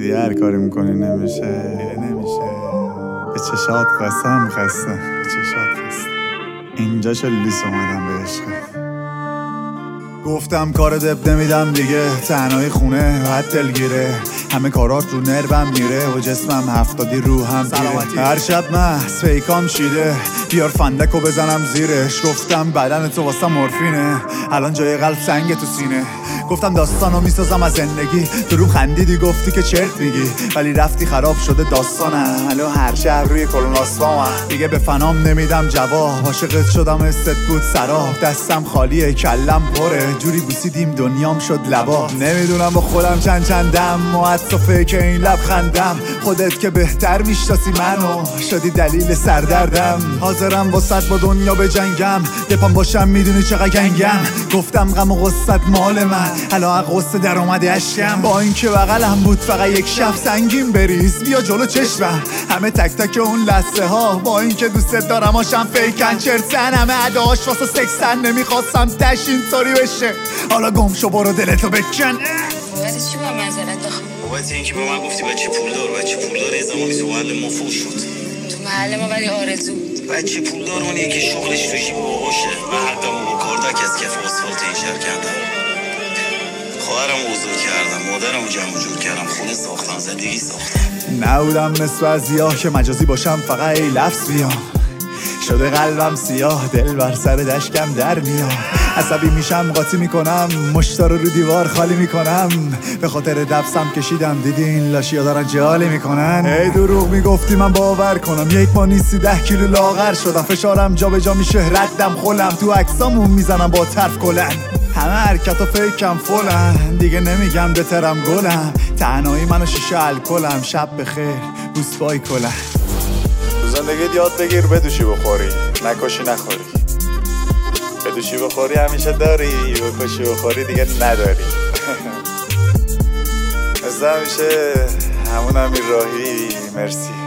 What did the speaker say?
دیگه هر کاری میکنی نمیشه. به چشات قسم خستم، به چشات خستم. اینجا چه لیس اومدم به عشقه. گفتم کار دب نمیدم دیگه، تنهایی خونه راحت دلگیره. همه کارات رو نربم میره و جسمم 70 روحم پیره. هر شب محض فیکام چیده، بیار فندکو بزنم زیرش. گفتم بدن تو واسه مورفینه، الان جای قلب سنگ تو سینه. گفتم داستانو میسازم از زندگی، درو خندیدی گفتی که چرت میگی، ولی رفتی خراب شده داستانم. الان هر شب روی کلون آسفامم، دیگه به فنام نمیدم جواب. عاشقت شدم استت بود سراب، دستم خالیه کلم پره. جوری بوسیدیم دنیام شد لبا، نمیدونم با خودم چندم. معطفه که این لبخندم، خودت که بهتر میشناسی منو، شدی دلیل سردردم. حاضرم واسط با دنیا بجنگم، یه پام باشم میدونی چقدر گنگم. گفتم غم و غصت مال من، الان غصه در اومده اشکم. با اینکه بغلم بود فقط یک شب، سنگین بریز بیا جلو چشمم. همه تک تک اون لحظه ها، با اینکه دوست دارم هاشم فیکن چرتن. همه اداش واسه سکسن، نمیخواستم تش اینطوری بشه. حالا گم شو برو دلتو بکن. بابت چی با معذرت بخوام؟ بابت اینکه به من گفتی بچه پولدار ای زمانی تو محل ما فوش شد. تو محل ما ولی آرزو. بچه پولدار اونیه که شغلش توی جیب باشه. من حقمو با کاردک از کف آسفالت ایجار کردم. خواهرم بزرگ کردم، مادرم جمع جور کردم، خونه ساختم، زندگی ساختم. نبودم مثل بعضی‌ها که مجازی باشم فقط ای لفظ بیام. شده قلبم سیاه، دل بر سر دشکم در میاد. عصبی میشم قاطی میکنم، مشتا رو دیوار خالی میکنم. به خاطر دبسم کشیدم، دیدی این لاشیا دارن جالی میکنن. ای دروغ میگفتی من باور کنم، یک پا نیستی 10 کیلو لاغر شدم. فشارم جا به جا میشه ردم خولم، تو عکسامون میزنم با طرف کلن. همه حرکت و فیکم فولن، دیگه نمیگم بترم گلم. تنهایی منو شیشه الکلم، شب بخیر بوس بای کلن. تو زندگیت یاد بگیر بدوشی بخوری، نکشی نخوری. بدوشی بخوری همیشه داری، بکشی بخوری دیگه نداری. مثل همیشه همون امیر راهی. مرسی.